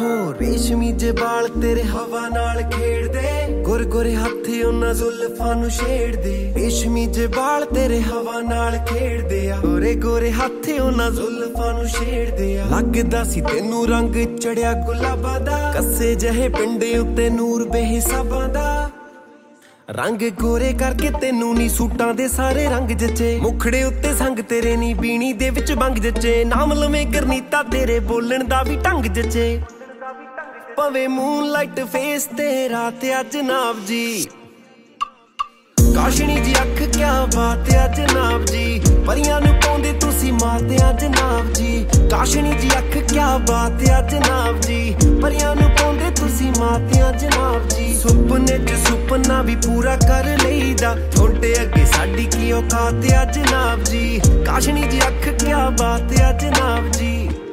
ਰੇਸ਼ਮੀ ਜੇ ਵਾਲ ਤੇਰੇ ਹਵਾ ਨਾਲ ਖੇਡਦੇ, ਗੋਰੇ ਗੋਰੇ ਹੱਥ ਉਹਨਾਂ ਜ਼ੁਲਫਾਂ ਨੂੰ ਛੇੜਦੇ। ਰੇਸ਼ਮੀ ਜੇ ਵਾਲ ਤੇਰੇ ਹਵਾ ਨਾਲ ਖੇਡਦੇ ਆ, ਗੋਰੇ ਗੋਰੇ ਹੱਥ ਉਹਨਾਂ ਜ਼ੁਲਫਾਂ ਨੂੰ ਛੇੜਦੇ ਆ। ਲੱਗਦਾ ਸੀ ਤੈਨੂੰ ਰੰਗ ਚੜਿਆ ਗੁਲਾਬਾਂ ਦਾ, ਕੱਸੇ ਜਿਹੇ ਪਿੰਡੇ ਉੱਤੇ ਨੂਰ ਬੇਹਿਸਾਬਾਂ ਦਾ। ਰੰਗ ਗੋਰੇ ਕਰਕੇ ਤੈਨੂੰ ਨੀ ਸੂਟਾਂ ਦੇ ਸਾਰੇ ਰੰਗ ਜੱਚੇ, ਮੁਖੜੇ ਉੱਤੇ ਸੰਗ ਤੇਰੇ ਨੀ ਬੀਣੀ ਦੇ ਵਿੱਚ ਬੰਗ ਜੱਚੇ। ਨਾਮ ਲਵੇਂ ਗਰਨੀਤਾ ਤੇਰੇ ਬੋਲਣ ਦਾ ਵੀ ਢੰਗ ਜੱਚੇ, ਪਵੇ ਮੂਨਲਾਈਟ ਫੇਸ ਤੇਰਾ ਤੇ ਅੱਜ ਜਨਾਬ ਜੀ। ਕਾਸ਼ਣੀ ਜੀ ਅੱਖ ਕਿਆ ਬਾਤ ਆ ਜਨਾਬ ਜੀ, ਪਰੀਆਂ ਨੂੰ ਪਾਉਂਦੇ ਤੁਸੀਂ ਮਾਤੇ ਆ ਜਨਾਬ ਜੀ। ਕਾਸ਼ਣੀ ਜੀ ਅੱਖ ਕਿਆ ਬਾਤ ਆ ਜਨਾਬ ਜੀ, ਪਰੀਆਂ ਨੂੰ ਪਾਉਂਦੇ ਤੁਸੀਂ ਮਾਤੇ ਆ ਜਨਾਬ ਜੀ। ਸੁਪਨੇ ਚ ਸੁਪਨਾ ਵੀ ਪੂਰਾ ਕਰ ਲਈਦਾ, ਤੁਹਾਡੇ ਅੱਗੇ ਸਾਡੀ ਕੀ ਔਕਾਤ ਆ ਜਨਾਬ ਜੀ। ਕਾਸ਼ਣੀ ਜੀ ਅੱਖ ਕਿਆ ਬਾਤ ਆ ਜਨਾਬ ਜੀ।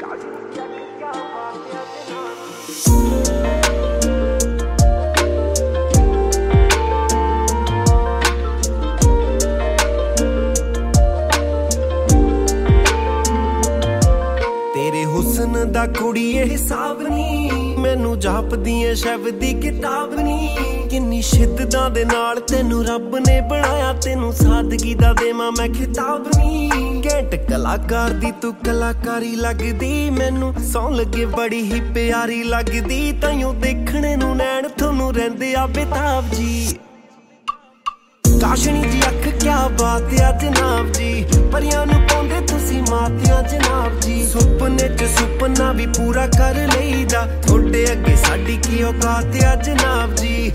ਤੇਰੇ ਹੁਸਨ ਦਾ ਕੁੜੀਏ ਹਿਸਾਬ ਨੀ, ਮੈਨੂੰ ਜਾਪਦੀ ਏ ਸ਼ਬਦ ਦੀ ਕਿਤਾਬ ਨੀ। ਕਿੰਨੀ ਸ਼ਿੱਦਤਾਂ ਦੇ ਨਾਲ ਤੈਨੂੰ ਰੱਬ ਨੇ ਬਣਾਇਆ, ਤੈਨੂੰ ਸਾਦਗੀ ਦਾ ਦੇਵਾਂ ਮੈਂ ਖਿਤਾਬ ਨੀ। ਘੈਂਟ ਕਲਾਕਾਰ ਦੀ ਤੂੰ ਕਲਾਕਾਰੀ ਲੱਗਦੀ, ਮੈਨੂੰ ਸੌਂ ਲੱਗੇ ਬੜੀ ਹੀ ਪਿਆਰੀ ਲੱਗਦੀ। ਤਾਈਓ ਦੇਖਣੇ ਨੂੰ ਨੈਣ ਤੁਹਾਨੂੰ ਰਹਿੰਦੇ ਆ ਬੇਤਾਬ ਜੀ। ਕਾਸ਼ਣੀ ਜੀ ਅੱਖ ਕਿਆ ਬਾਤ ਆ ਜਨਾਬ ਜੀ, ਪਰੀਆਂ ਨੂੰ ਪਾਉਂਦੇ ਤੁਸੀਂ ਮਾਤਿਆਂ ਜਨਾਬ ਜੀ। ਸੁਪਨੇ ਚ ਸੁਪਨਾ ਵੀ ਪੂਰਾ ਕਰ ਲਈਦਾ, ਤੁਹਾਡੇ ਅੱਗੇ ਸਾਡੀ ਕੀ ਔਕਾਤ ਆ ਜਨਾਬ ਜੀ।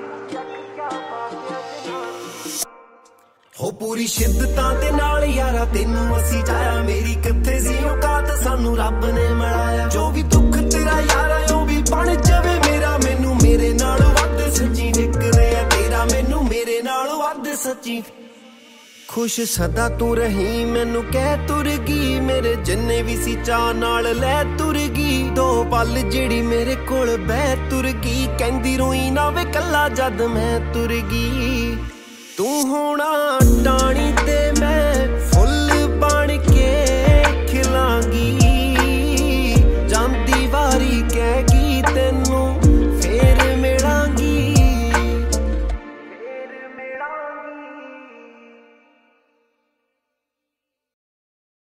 ਹੋ ਪੂਰੀ ਸ਼ਿੱਦਤਾਂ ਦੇ ਨਾਲ ਯਾਰਾ ਤੈਨੂੰ ਅਸੀਂ ਚਾਹਿਆ, ਮੇਰੀ ਕਿੱਥੇ ਸੀ ਔਕਾਤ ਸਾਨੂੰ ਰੱਬ ਨੇ ਮਿਲਾਇਆ। ਜੋ ਵੀ ਦੁੱਖ ਤੇਰਾ ਯਾਰਾ ਉਹ ਵੀ ਬਣ ਜਾਵੇ ਮੇਰਾ, ਮੈਨੂੰ ਮੇਰੇ ਨਾਲ ਵੱਧ ਸੱਚੀ ਨਿਕਲੇ ਆ ਤੇਰਾ, ਮੈਨੂੰ ਮੇਰੇ ਨਾਲ ਵੱਧ ਸੱਚੀ। ਖੁਸ਼ ਸਦਾ ਤੂੰ ਰਹੀ ਮੈਨੂੰ ਕਹਿ ਤੁਰ ਗਈ, ਮੇਰੇ ਜਿੰਨੇ ਵੀ ਸੀ ਚਾਹ ਨਾਲ ਲੈ ਤੁਰ ਗਈ। ਦੋ ਪਲ ਜਿਹੜੀ ਮੇਰੇ ਕੋਲ ਬਹਿ ਤੁਰ ਗਈ, ਕਹਿੰਦੀ ਰੋਈ ਨਾ ਵੇ ਕੱਲਾ ਜਦ ਮੈਂ ਤੁਰ ਗਈ। ਤੂੰ ਹੋਣਾ ਟਾਣੀ ਤੇ ਮੈਂ